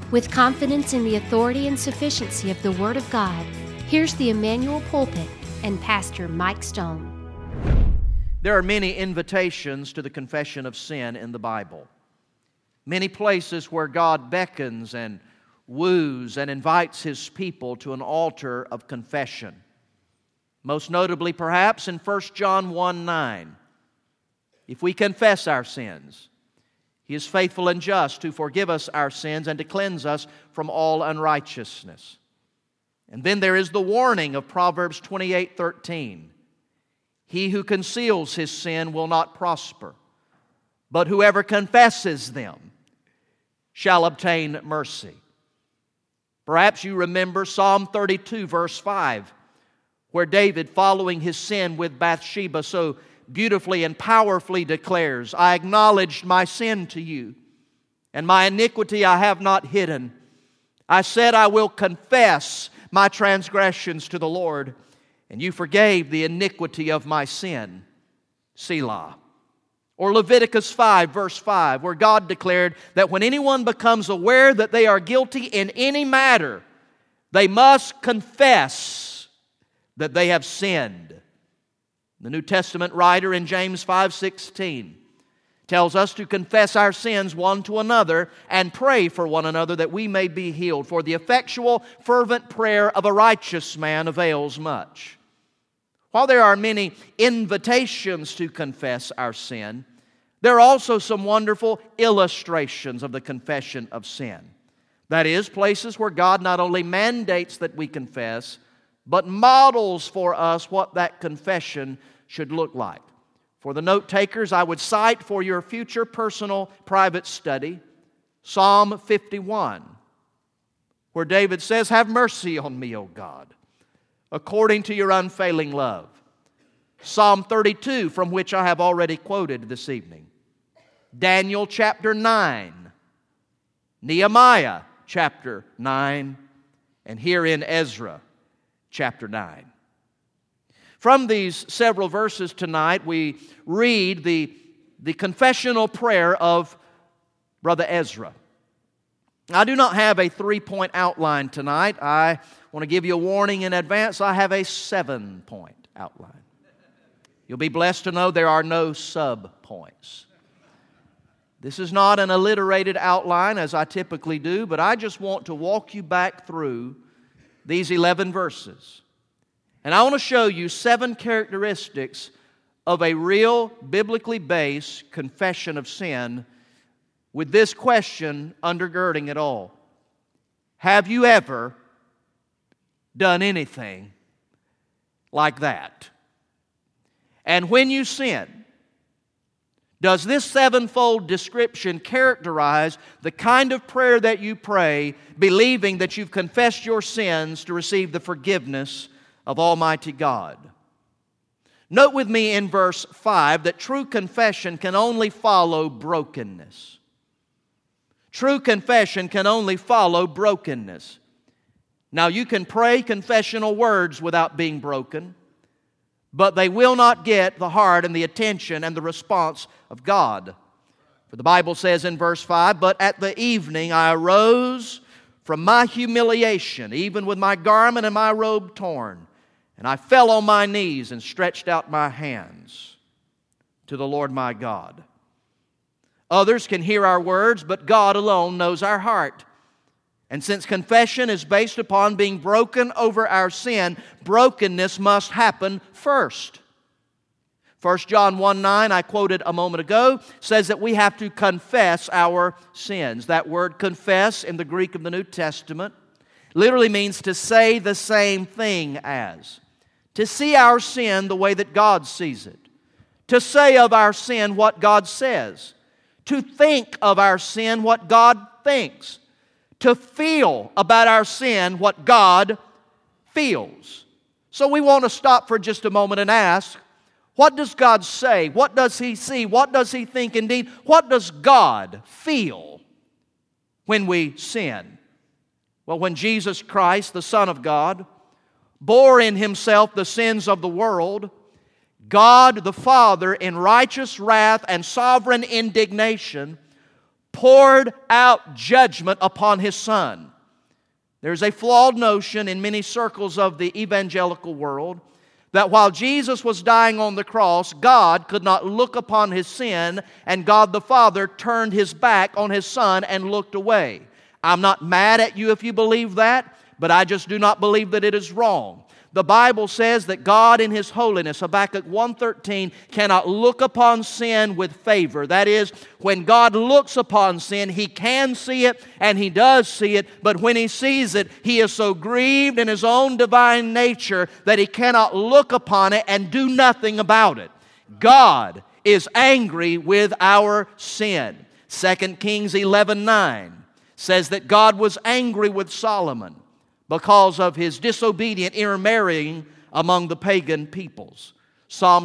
With confidence in the authority and sufficiency of the Word of God, here's the Emmanuel Pulpit and Pastor Mike Stone. There are many invitations to the confession of sin in the Bible. Many places where God beckons and woos and invites His people to an altar of confession. Most notably, perhaps, in 1 John 1:9. If we confess our sins, He is faithful and just to forgive us our sins and to cleanse us from all unrighteousness. And then there is the warning of Proverbs 28:13. He who conceals his sin will not prosper, but whoever confesses them shall obtain mercy. Perhaps you remember Psalm 32, verse 5, where David, following his sin with Bathsheba, so beautifully and powerfully declares, I acknowledged my sin to you, and my iniquity I have not hidden. I said I will confess my transgressions to the Lord, and you forgave the iniquity of my sin. Selah. Or Leviticus 5, verse 5, where God declared that when anyone becomes aware that they are guilty in any matter, they must confess that they have sinned. The New Testament writer in James 5:16 tells us to confess our sins one to another and pray for one another that we may be healed. For the effectual, fervent prayer of a righteous man avails much. While there are many invitations to confess our sin, there are also some wonderful illustrations of the confession of sin. That is, places where God not only mandates that we confess, but models for us what that confession should look like. For the note takers, I would cite for your future personal private study Psalm 51, where David says, Have mercy on me, O God, according to your unfailing love. Psalm 32, from which I have already quoted this evening. Daniel chapter 9. Nehemiah chapter 9. And here in Ezra chapter 9. From these several verses tonight, we read the confessional prayer of Brother Ezra. I do not have a 3-point outline tonight. I want to give you a warning in advance. I have a 7-point outline. You'll be blessed to know there are no sub-points. This is not an alliterated outline as I typically do, but I just want to walk you back through these 11 verses. And I want to show you 7 characteristics of a real, biblically based confession of sin with this question undergirding it all. Have you ever done anything like that? And when you sin, does this 7-fold description characterize the kind of prayer that you pray, believing that you've confessed your sins to receive the forgiveness of Almighty God? Note with me in verse 5 that true confession can only follow brokenness. True confession can only follow brokenness. Now, you can pray confessional words without being broken, but they will not get the heart and the attention and the response of God. For the Bible says in verse 5, But at the evening I arose from my humiliation, even with my garment and my robe torn, and I fell on my knees and stretched out my hands to the Lord my God. Others can hear our words, but God alone knows our heart. And since confession is based upon being broken over our sin, brokenness must happen first. 1 John 1:9, I quoted a moment ago, says that we have to confess our sins. That word confess in the Greek of the New Testament literally means to say the same thing as. To see our sin the way that God sees it. To say of our sin what God says. To think of our sin what God thinks. To feel about our sin what God feels. So we want to stop for just a moment and ask, what does God say? What does He see? What does He think? Indeed, what does God feel when we sin? Well, when Jesus Christ, the Son of God, bore in Himself the sins of the world, God the Father, in righteous wrath and sovereign indignation, poured out judgment upon His Son. There's a flawed notion in many circles of the evangelical world that while Jesus was dying on the cross, God could not look upon His sin, and God the Father turned His back on His Son and looked away. I'm not mad at you if you believe that, but I just do not believe that it is wrong. The Bible says that God in His holiness, Habakkuk 1:13, cannot look upon sin with favor. That is, when God looks upon sin, He can see it and He does see it, but when He sees it, He is so grieved in His own divine nature that He cannot look upon it and do nothing about it. God is angry with our sin. 2 Kings 11:9 says that God was angry with Solomon because of his disobedient intermarrying among the pagan peoples. Psalm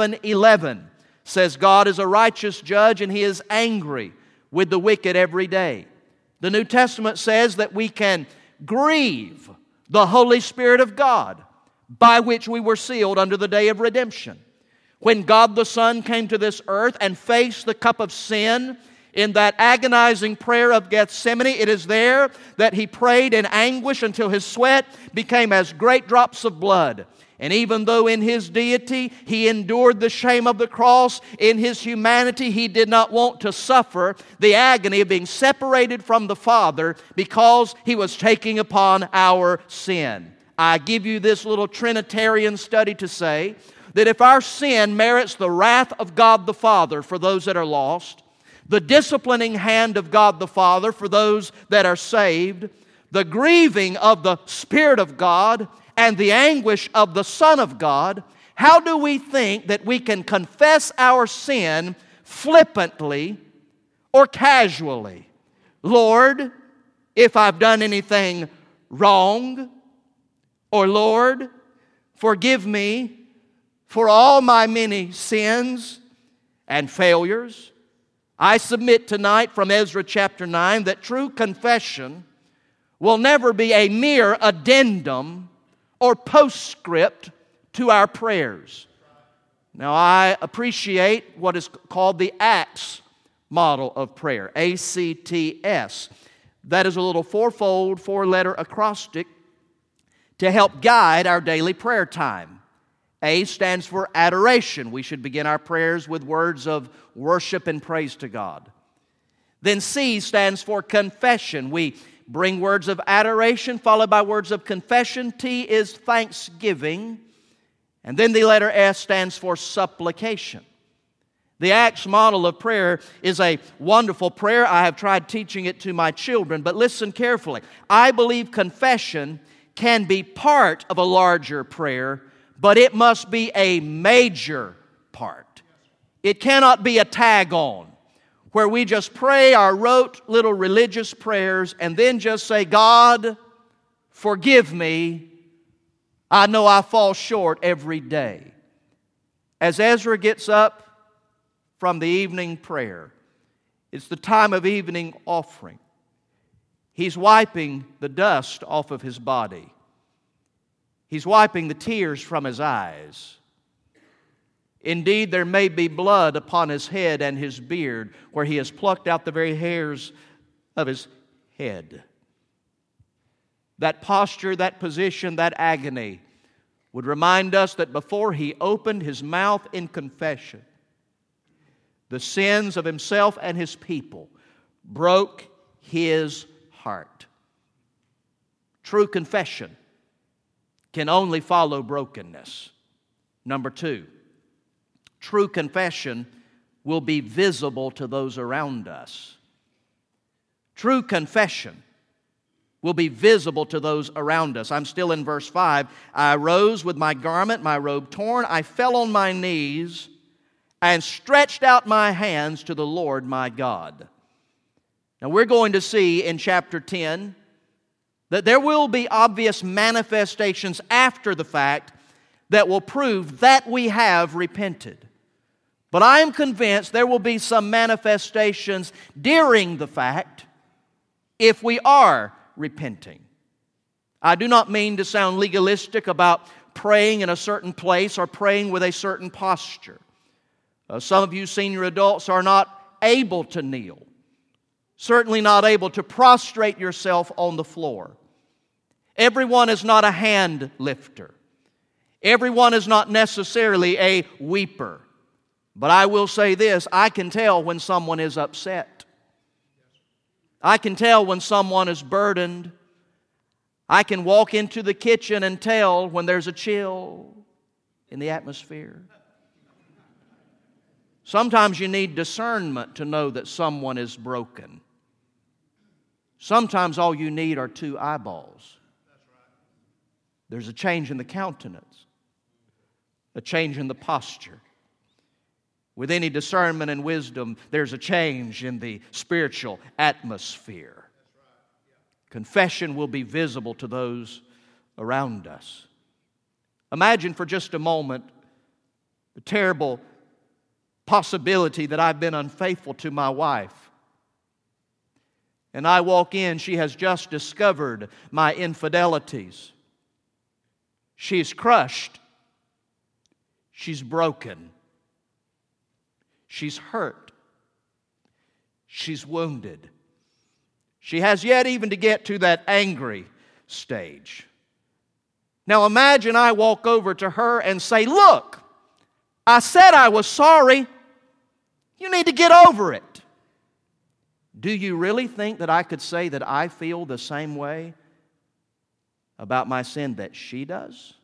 7:11 says God is a righteous judge and He is angry with the wicked every day. The New Testament says that we can grieve the Holy Spirit of God, by which we were sealed unto the day of redemption. When God the Son came to this earth and faced the cup of sin in that agonizing prayer of Gethsemane, it is there that He prayed in anguish until His sweat became as great drops of blood. And even though in His deity He endured the shame of the cross, in His humanity He did not want to suffer the agony of being separated from the Father because He was taking upon our sin. I give you this little Trinitarian study to say that if our sin merits the wrath of God the Father for those that are lost, the disciplining hand of God the Father for those that are saved, the grieving of the Spirit of God, and the anguish of the Son of God, how do we think that we can confess our sin flippantly or casually? Lord, if I've done anything wrong, or Lord, forgive me for all my many sins and failures. I submit tonight from Ezra chapter 9 that true confession will never be a mere addendum or postscript to our prayers. Now, I appreciate what is called the ACTS model of prayer, ACTS. That is a little fourfold, four-letter acrostic to help guide our daily prayer time. A stands for adoration. We should begin our prayers with words of worship and praise to God. Then C stands for confession. We bring words of adoration followed by words of confession. T is thanksgiving. And then the letter S stands for supplication. The Acts model of prayer is a wonderful prayer. I have tried teaching it to my children, but listen carefully. I believe confession can be part of a larger prayer, but it must be a major part. It cannot be a tag-on, where we just pray our rote little religious prayers and then just say, God, forgive me. I know I fall short every day. As Ezra gets up from the evening prayer, it's the time of evening offering. He's wiping the dust off of his body. He's wiping the tears from his eyes. Indeed, there may be blood upon his head and his beard, where he has plucked out the very hairs of his head. That posture, that position, that agony would remind us that before he opened his mouth in confession, the sins of himself and his people broke his heart. True confession can only follow brokenness. Number 2, true confession will be visible to those around us. True confession will be visible to those around us. I'm still in verse 5. I arose with my garment, my robe torn. I fell on my knees and stretched out my hands to the Lord my God. Now we're going to see in chapter 10 that there will be obvious manifestations after the fact that will prove that we have repented. But I am convinced there will be some manifestations during the fact if we are repenting. I do not mean to sound legalistic about praying in a certain place or praying with a certain posture. Some of you senior adults are not able to kneel. Certainly not able to prostrate yourself on the floor. Everyone is not a hand lifter. Everyone is not necessarily a weeper. But I will say this, I can tell when someone is upset. I can tell when someone is burdened. I can walk into the kitchen and tell when there's a chill in the atmosphere. Sometimes you need discernment to know that someone is broken. Sometimes all you need are two eyeballs. There's a change in the countenance, a change in the posture. With any discernment and wisdom, there's a change in the spiritual atmosphere. Confession will be visible to those around us. Imagine for just a moment the terrible possibility that I've been unfaithful to my wife. And I walk in, she has just discovered my infidelities. She's crushed. She's broken. She's hurt. She's wounded. She has yet even to get to that angry stage. Now imagine I walk over to her and say, "Look, I said I was sorry. You need to get over it." Do you really think that I could say that I feel the same way about my sin that she does?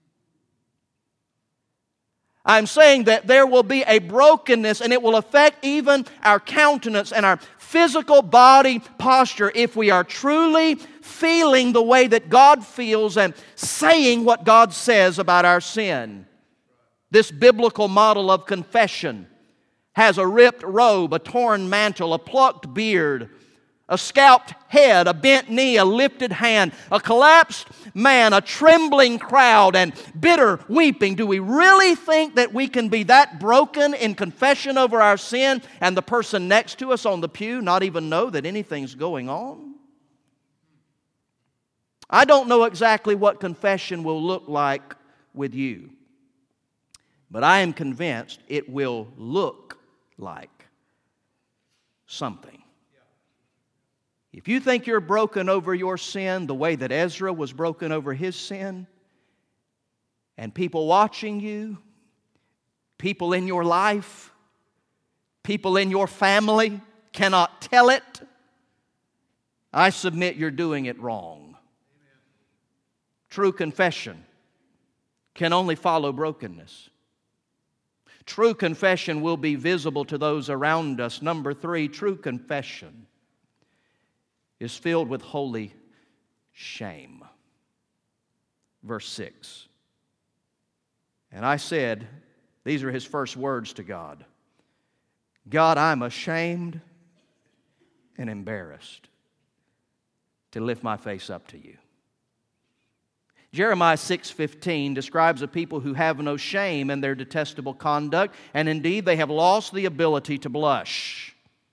I'm saying that there will be a brokenness, and it will affect even our countenance and our physical body posture if we are truly feeling the way that God feels and saying what God says about our sin. This biblical model of confession has a ripped robe, a torn mantle, a plucked beard, a scalped head, a bent knee, a lifted hand, a collapsed man, a trembling crowd, and bitter weeping. Do we really think that we can be that broken in confession over our sin and the person next to us on the pew not even know that anything's going on? I don't know exactly what confession will look like with you, but I am convinced it will look like something. If you think you're broken over your sin the way that Ezra was broken over his sin, and people watching you, people in your life, people in your family cannot tell it, I submit you're doing it wrong. True confession can only follow brokenness. True confession will be visible to those around us. Number 3, true confession is filled with holy shame. Verse 6. And I said, these are his first words to God, "God, I'm ashamed and embarrassed to lift my face up to you." Jeremiah 6:15 describes a people who have no shame in their detestable conduct, and indeed they have lost the ability to blush.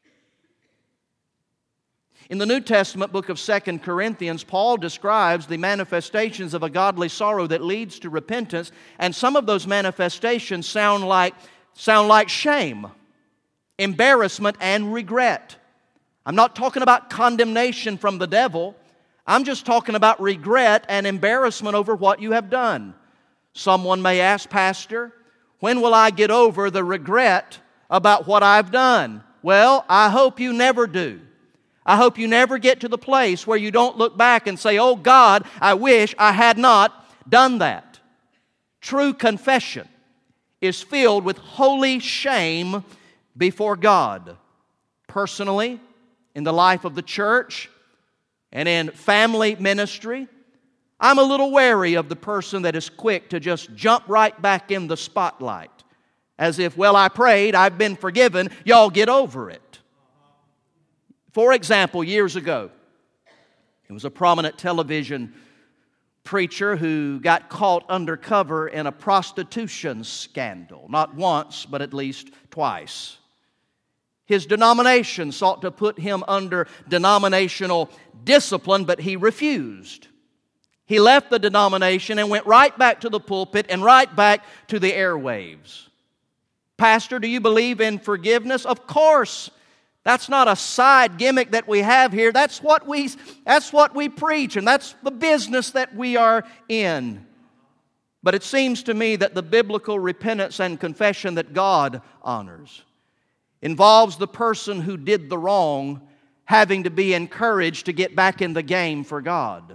In the New Testament book of 2 Corinthians, Paul describes the manifestations of a godly sorrow that leads to repentance, and some of those manifestations sound like shame, embarrassment, and regret. I'm not talking about condemnation from the devil. I'm just talking about regret and embarrassment over what you have done. Someone may ask, "Pastor, when will I get over the regret about what I've done?" Well, I hope you never do. I hope you never get to the place where you don't look back and say, "Oh God, I wish I had not done that." True confession is filled with holy shame before God. Personally, in the life of the church and in family ministry, I'm a little wary of the person that is quick to just jump right back in the spotlight as if, "Well, I prayed, I've been forgiven, y'all get over it." For example, years ago, there was a prominent television preacher who got caught undercover in a prostitution scandal. Not once, but at least twice. His denomination sought to put him under denominational discipline, but he refused. He left the denomination and went right back to the pulpit and right back to the airwaves. "Pastor, do you believe in forgiveness?" "Of course, That's not a side gimmick that we have here. That's what we preach, and that's the business that we are in. But it seems to me that the biblical repentance and confession that God honors involves the person who did the wrong having to be encouraged to get back in the game for God.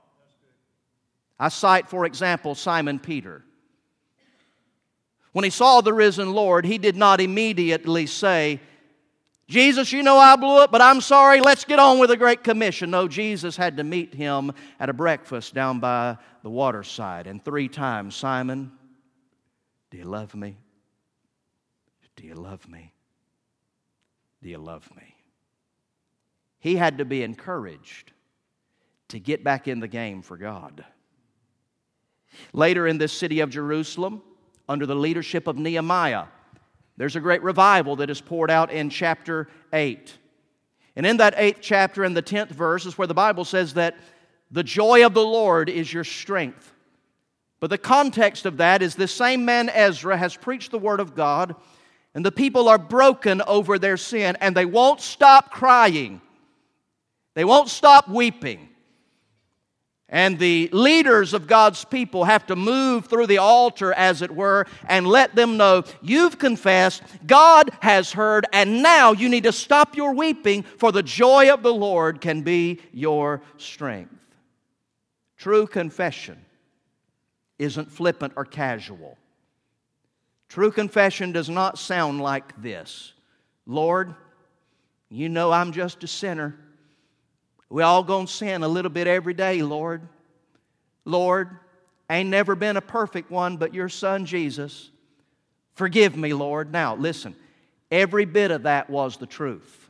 I cite, for example, Simon Peter. When he saw the risen Lord, he did not immediately say, Jesus, you know I blew it, but I'm sorry, let's get on with the Great Commission. No, Jesus had to meet him at a breakfast down by the waterside. And 3 times, Simon, do you love me? Do you love me? Do you love me? He had to be encouraged to get back in the game for God. Later in this city of Jerusalem, under the leadership of Nehemiah, there's a great revival that is poured out in chapter 8. And in that 8th chapter, in the 10th verse, is where the Bible says that the joy of the Lord is your strength. But the context of that is this same man Ezra has preached the Word of God, and the people are broken over their sin, and they won't stop crying. They won't stop weeping. And the leaders of God's people have to move through the altar, as it were, and let them know, you've confessed, God has heard, and now you need to stop your weeping, for the joy of the Lord can be your strength. True confession isn't flippant or casual. True confession does not sound like this. Lord, you know I'm just a sinner. We all gonna sin a little bit every day, Lord. Lord, ain't never been a perfect one, but your Son Jesus. Forgive me, Lord. Now, listen, every bit of that was the truth.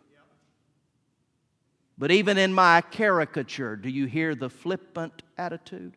But even in my caricature, do you hear the flippant attitude?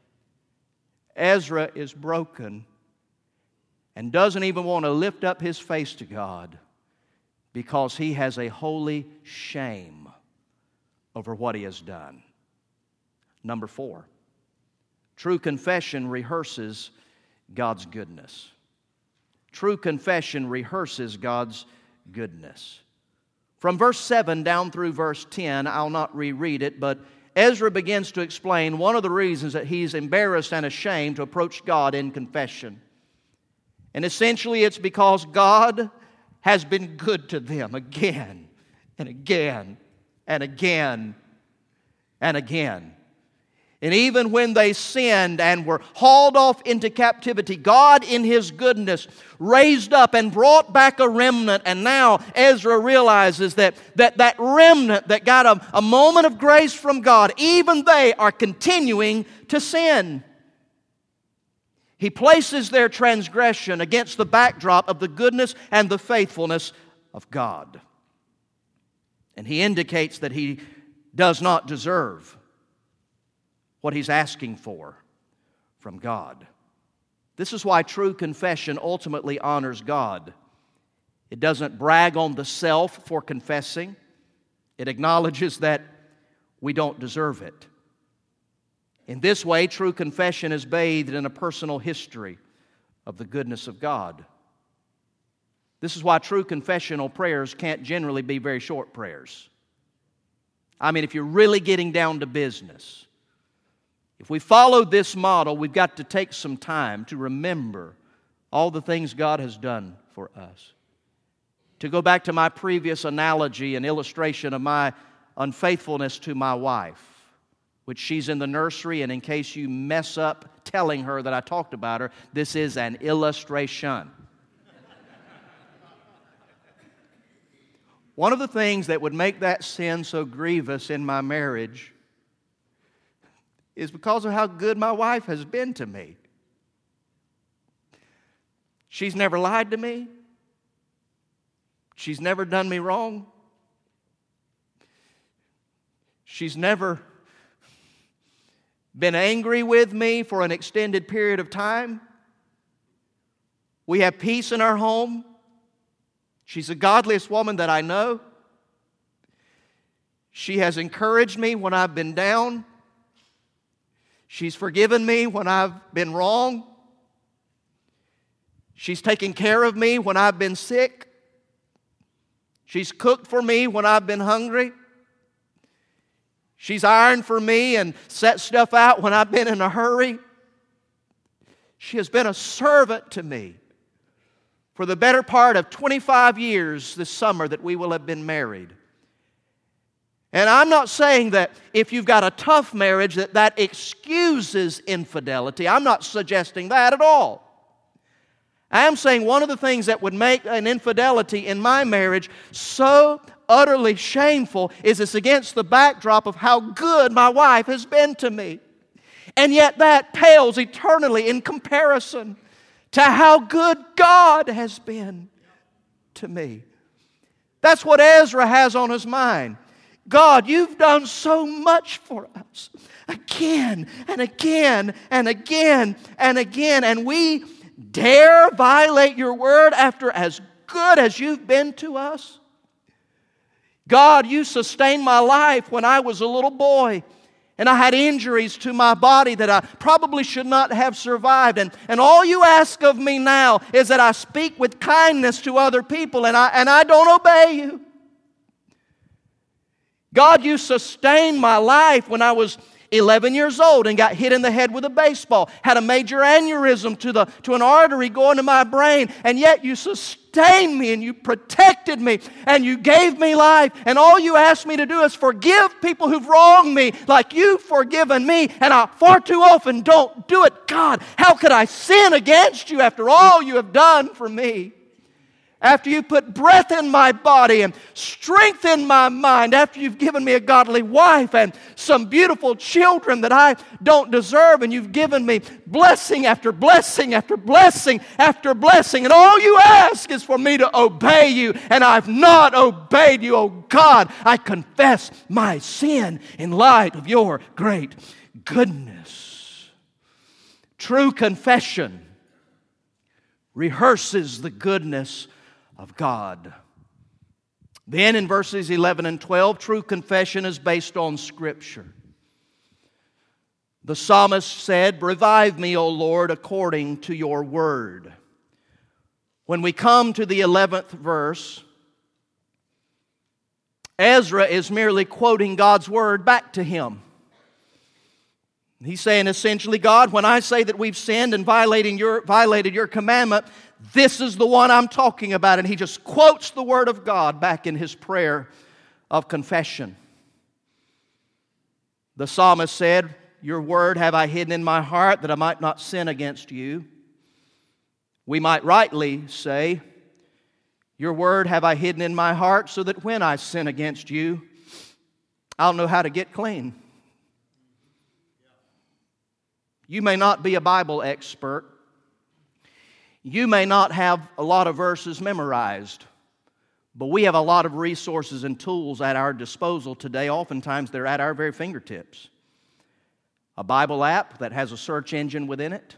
Ezra is broken and doesn't even want to lift up his face to God because he has a holy shame over what he has done. Number 4, true confession rehearses God's goodness. True confession rehearses God's goodness. From verse 7 down through verse 10, I'll not reread it, but Ezra begins to explain one of the reasons that he's embarrassed and ashamed to approach God in confession. And essentially it's because God has been good to them again and again and again and again. And even when they sinned and were hauled off into captivity, God in His goodness raised up and brought back a remnant. And now Ezra realizes that remnant that got a moment of grace from God, even they are continuing to sin. He places their transgression against the backdrop of the goodness and the faithfulness of God. And he indicates that he does not deserve what he's asking for from God. This is why true confession ultimately honors God. It doesn't brag on the self for confessing. It acknowledges that we don't deserve it. In this way, true confession is bathed in a personal history of the goodness of God. This is why true confessional prayers can't generally be very short prayers. I mean, if you're really getting down to business, if we follow this model, we've got to take some time to remember all the things God has done for us. To go back to my previous analogy and illustration of my unfaithfulness to my wife, which she's in the nursery, and in case you mess up telling her that I talked about her, this is an illustration. One of the things that would make that sin so grievous in my marriage is because of how good my wife has been to me. She's never lied to me. She's never done me wrong. She's never been angry with me for an extended period of time. We have peace in our home. She's the godliest woman that I know. She has encouraged me when I've been down. She's forgiven me when I've been wrong. She's taken care of me when I've been sick. She's cooked for me when I've been hungry. She's ironed for me and set stuff out when I've been in a hurry. She has been a servant to me for the better part of 25 years this summer that we will have been married. And I'm not saying that if you've got a tough marriage that excuses infidelity. I'm not suggesting that at all. I am saying one of the things that would make an infidelity in my marriage so utterly shameful is it's against the backdrop of how good my wife has been to me. And yet that pales eternally in comparison to how good God has been to me. That's what Ezra has on his mind. God, you've done so much for us. Again and again and again and again. And we dare violate your word after as good as you've been to us? God, you sustained my life when I was a little boy and I had injuries to my body that I probably should not have survived. And all you ask of me now is that I speak with kindness to other people and I don't obey you. God, you sustained my life when I was 11 years old and got hit in the head with a baseball, had a major aneurysm to an artery going to my brain, and yet you sustained me and you protected me and you gave me life, and all you asked me to do is forgive people who've wronged me like you've forgiven me, and I far too often don't do it. God, how could I sin against you after all you have done for me? After you put breath in my body and strength in my mind, after you've given me a godly wife and some beautiful children that I don't deserve, and you've given me blessing after blessing after blessing after blessing, and all you ask is for me to obey you, and I've not obeyed you. Oh God, I confess my sin in light of your great goodness. True confession rehearses the goodness of God. Then in verses 11 and 12, true confession is based on Scripture. The psalmist said, "Revive me, O Lord, according to your word." When we come to the 11th verse, Ezra is merely quoting God's word back to him. He's saying essentially, God, when I say that we've sinned and violated your commandment, this is the one I'm talking about. And he just quotes the word of God back in his prayer of confession. The psalmist said, "Your word have I hidden in my heart that I might not sin against you." We might rightly say, "Your word have I hidden in my heart so that when I sin against you, I'll know how to get clean." You may not be a Bible expert. You may not have a lot of verses memorized. But we have a lot of resources and tools at our disposal today. Oftentimes they're at our very fingertips. A Bible app that has a search engine within it.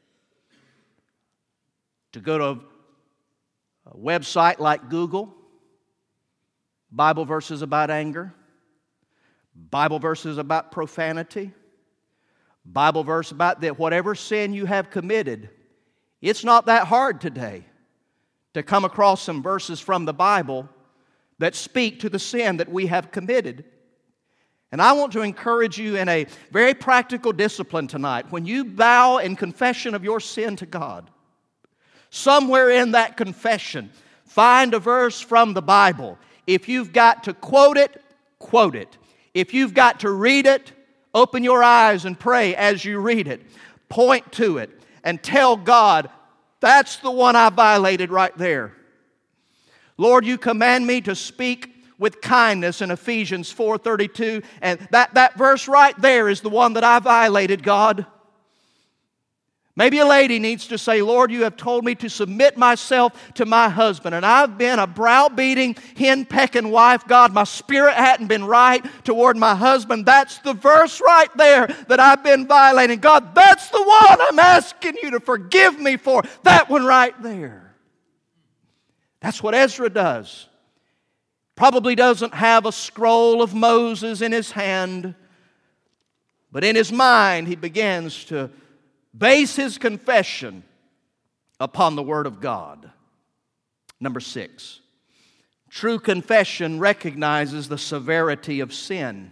To go to a website like Google. Bible verses about anger. Bible verses about profanity. Bible verse about that whatever sin you have committed. It's not that hard today to come across some verses from the Bible that speak to the sin that we have committed. And I want to encourage you in a very practical discipline tonight. When you bow in confession of your sin to God, somewhere in that confession, find a verse from the Bible. If you've got to quote it, quote it. If you've got to read it, open your eyes and pray as you read it. Point to it and tell God, that's the one I violated right there. Lord, you command me to speak with kindness in Ephesians 4:32. And that verse right there is the one that I violated, God. Maybe a lady needs to say, Lord, you have told me to submit myself to my husband, and I've been a browbeating, hen-pecking wife. God, my spirit hadn't been right toward my husband. That's the verse right there that I've been violating. God, that's the one I'm asking you to forgive me for. That one right there. That's what Ezra does. Probably doesn't have a scroll of Moses in his hand, but in his mind he begins to base his confession upon the Word of God. Number 6, True confession recognizes the severity of sin.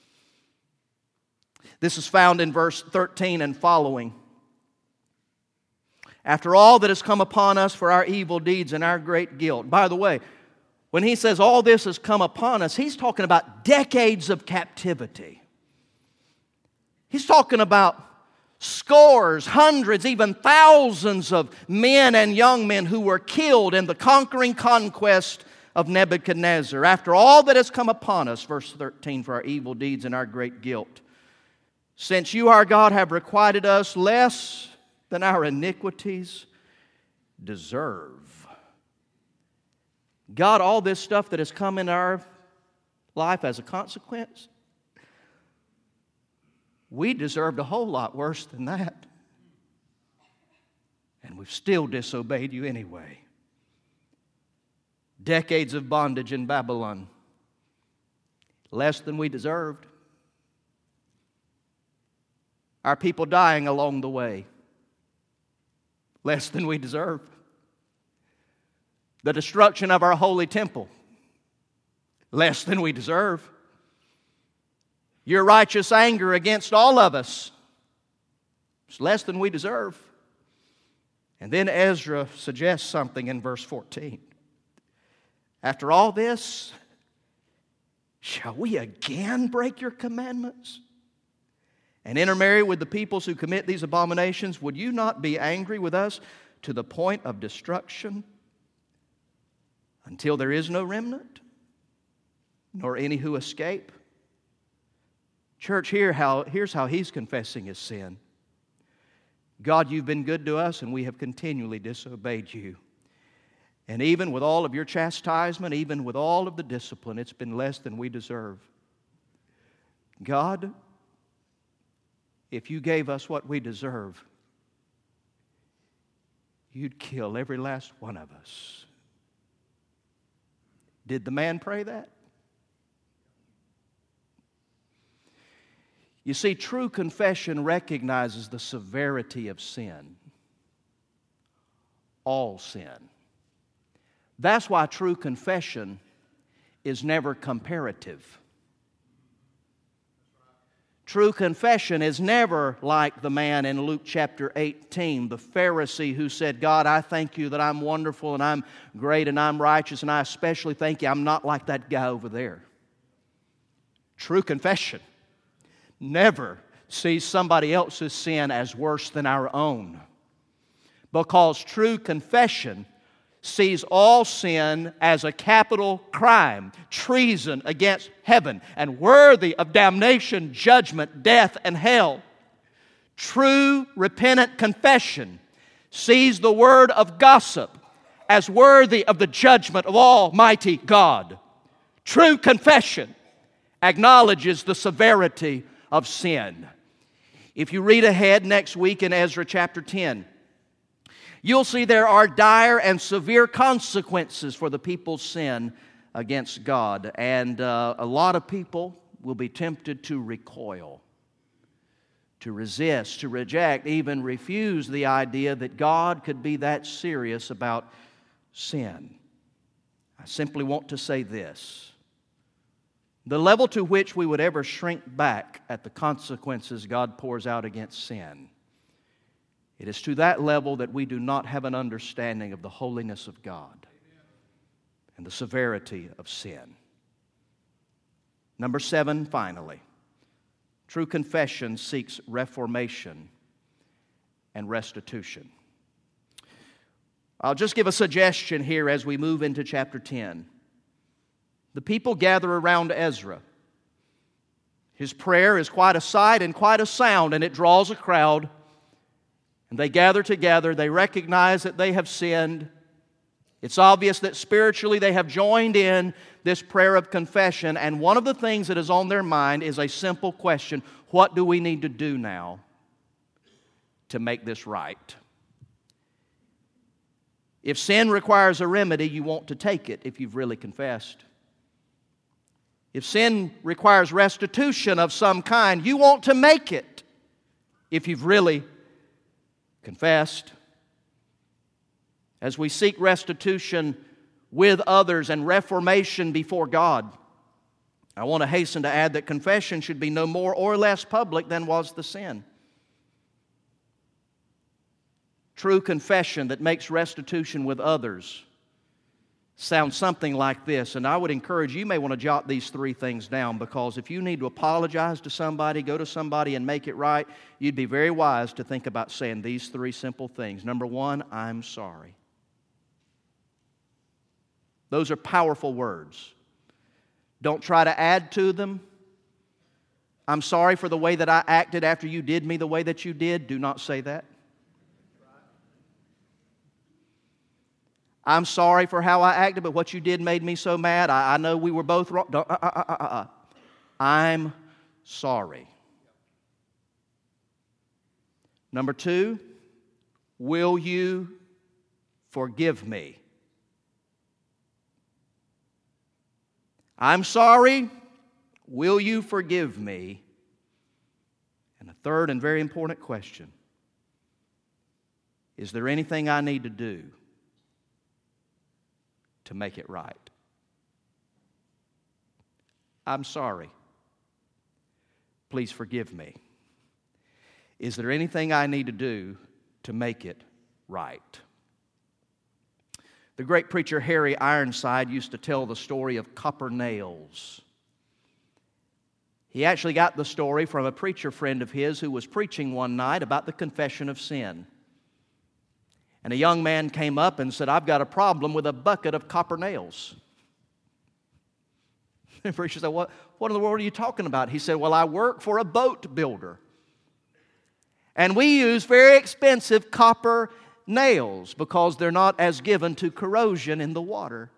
This is found in verse 13 and following. After all that has come upon us for our evil deeds and our great guilt. By the way, when he says all this has come upon us, he's talking about decades of captivity. He's talking about scores, hundreds, even thousands of men and young men who were killed in the conquering conquest of Nebuchadnezzar. After all that has come upon us, verse 13, for our evil deeds and our great guilt. Since you, our God, have requited us less than our iniquities deserve. God, all this stuff that has come in our life as a consequence, we deserved a whole lot worse than that. And we've still disobeyed you anyway. Decades of bondage in Babylon, less than we deserved. Our people dying along the way, less than we deserved. The destruction of our holy temple, less than we deserve. Your righteous anger against all of us, it's less than we deserve. And then Ezra suggests something in verse 14. After all this, shall we again break your commandments and intermarry with the peoples who commit these abominations? Would you not be angry with us to the point of destruction until there is no remnant, nor any who escape? Church, here's how he's confessing his sin. God, you've been good to us, and we have continually disobeyed you. And even with all of your chastisement, even with all of the discipline, it's been less than we deserve. God, if you gave us what we deserve, you'd kill every last one of us. Did the man pray that? You see, true confession recognizes the severity of sin. All sin. That's why true confession is never comparative. True confession is never like the man in Luke chapter 18, the Pharisee who said, God, I thank you that I'm wonderful and I'm great and I'm righteous, and I especially thank you I'm not like that guy over there. True confession never sees somebody else's sin as worse than our own, because true confession sees all sin as a capital crime, treason against heaven, and worthy of damnation, judgment, death, and hell. True repentant confession sees the word of gossip as worthy of the judgment of Almighty God. True confession acknowledges the severity of sin. If you read ahead next week in Ezra chapter 10, you'll see there are dire and severe consequences for the people's sin against God. And a lot of people will be tempted to recoil, to resist, to reject, even refuse the idea that God could be that serious about sin. I simply want to say this. The level to which we would ever shrink back at the consequences God pours out against sin, it is to that level that we do not have an understanding of the holiness of God and the severity of sin. Number 7, finally, true confession seeks reformation and restitution. I'll just give a suggestion here as we move into chapter 10. The people gather around Ezra. His prayer is quite a sight and quite a sound, and it draws a crowd. And they gather together. They recognize that they have sinned. It's obvious that spiritually they have joined in this prayer of confession. And one of the things that is on their mind is a simple question: what do we need to do now to make this right? If sin requires a remedy, you want to take it if you've really confessed. If sin requires restitution of some kind, you want to make it if you've really confessed. As we seek restitution, with others and reformation before God. I want to hasten to add that confession should be no more or less public than was the sin. True confession that makes restitution with others sounds something like this. And I would encourage you may want to jot these 3 things down, because if you need to apologize to somebody, go to somebody and make it right, you'd be very wise to think about saying these 3 simple things. Number 1, I'm sorry. Those are powerful words. Don't try to add to them. I'm sorry for the way that I acted after you did me the way that you did. Do not say that. I'm sorry for how I acted, but what you did made me so mad. I know we were both wrong. I'm sorry. Number 2, will you forgive me? I'm sorry. Will you forgive me? And a third and very important question: is there anything I need to do to make it right? I'm sorry. Please forgive me. Is there anything I need to do to make it right? The great preacher Harry Ironside used to tell the story of copper nails. He actually got the story from a preacher friend of his who was preaching one night about the confession of sin. And a young man came up and said, I've got a problem with a bucket of copper nails. The preacher said, what in the world are you talking about? He said, well, I work for a boat builder. And we use very expensive copper nails because they're not as given to corrosion in the water.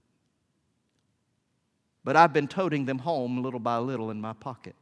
But I've been toting them home little by little in my pocket.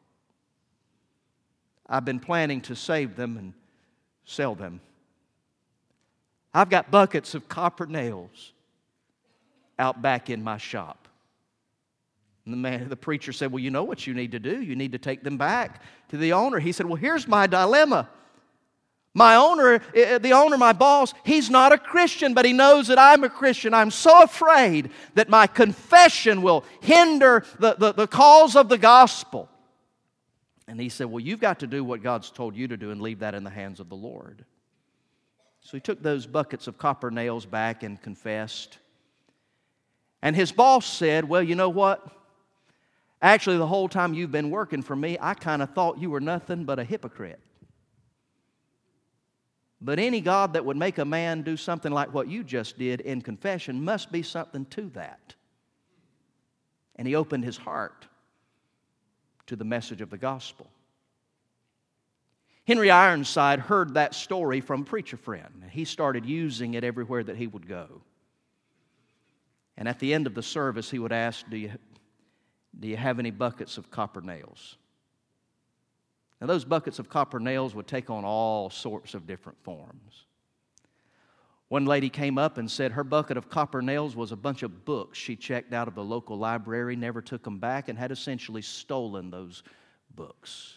I've been planning to save them and sell them. I've got buckets of copper nails out back in my shop. And the preacher said, well, you know what you need to do. You need to take them back to the owner. He said, well, here's my dilemma. My owner, my boss, he's not a Christian, but he knows that I'm a Christian. I'm so afraid that my confession will hinder the cause of the gospel. And he said, well, you've got to do what God's told you to do and leave that in the hands of the Lord. So he took those buckets of copper nails back and confessed. And his boss said, well, you know what? Actually, the whole time you've been working for me, I kind of thought you were nothing but a hypocrite. But any God that would make a man do something like what you just did in confession must be something to that. And he opened his heart to the message of the gospel. Henry Ironside heard that story from a preacher friend. He started using it everywhere that he would go. And at the end of the service, he would ask, do you have any buckets of copper nails? Now, those buckets of copper nails would take on all sorts of different forms. One lady came up and said her bucket of copper nails was a bunch of books she checked out of the local library, never took them back, and had essentially stolen those books.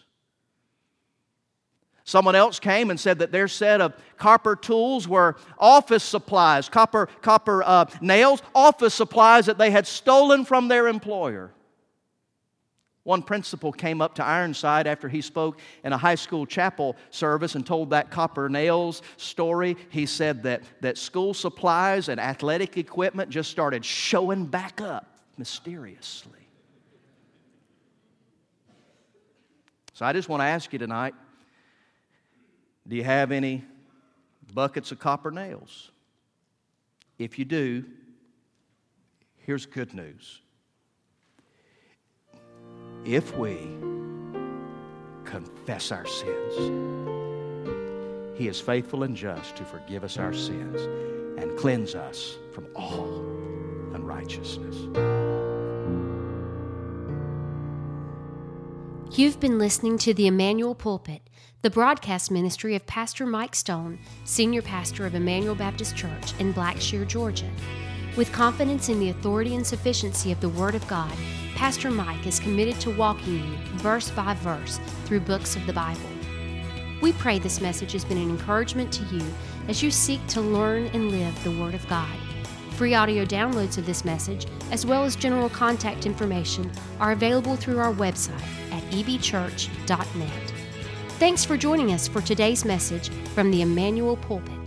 Someone else came and said that their set of copper tools were office supplies, copper nails, office supplies that they had stolen from their employer. One principal came up to Ironside after he spoke in a high school chapel service and told that copper nails story. He said that school supplies and athletic equipment just started showing back up mysteriously. So I just want to ask you tonight, do you have any buckets of copper nails? If you do, here's good news. If we confess our sins, He is faithful and just to forgive us our sins and cleanse us from all unrighteousness. You've been listening to the Emmanuel Pulpit, the broadcast ministry of Pastor Mike Stone, Senior Pastor of Emmanuel Baptist Church in Blackshear, Georgia. With confidence in the authority and sufficiency of the Word of God, Pastor Mike is committed to walking you verse by verse through books of the Bible. We pray this message has been an encouragement to you as you seek to learn and live the Word of God. Free audio downloads of this message, as well as general contact information, are available through our website at ebchurch.net. Thanks for joining us for today's message from the Emmanuel Pulpit.